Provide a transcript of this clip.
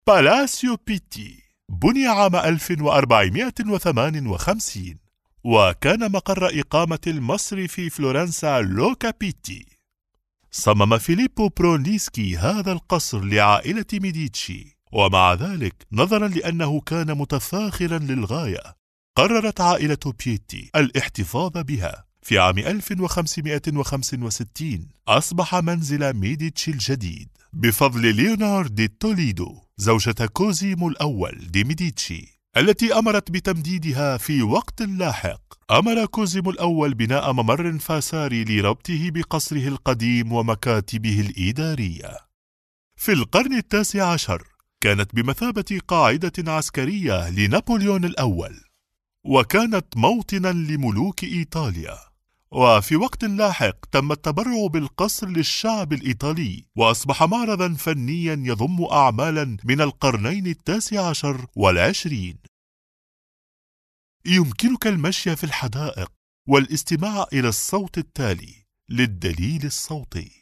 بالاسيو بيتي بني عام 1458 وكان مقر إقامة المصري في فلورنسا لوكا بيتي. صمم فيليبو برونيسكي هذا القصر لعائلة ميديتشي، ومع ذلك نظرا لأنه كان متفاخرا للغاية قررت عائلة بيتي الاحتفاظ بها. في عام 1565 أصبح منزل ميديتشي الجديد بفضل ليونار دي توليدو زوجة كوزيمو الأول دي ميديتشي التي أمرت بتمديدها في وقت لاحق. أمر كوزيمو الأول بناء ممر فساري لربطه بقصره القديم ومكاتبه الإدارية. في القرن التاسع عشر كانت بمثابة قاعدة عسكرية لنابليون الأول، وكانت موطنا لملوك إيطاليا. وفي وقت لاحق تم التبرع بالقصر للشعب الإيطالي، وأصبح معرضا فنيا يضم أعمالا من القرنين التاسع عشر والعشرين. يمكنك المشي في الحدائق والاستماع إلى الصوت التالي للدليل الصوتي.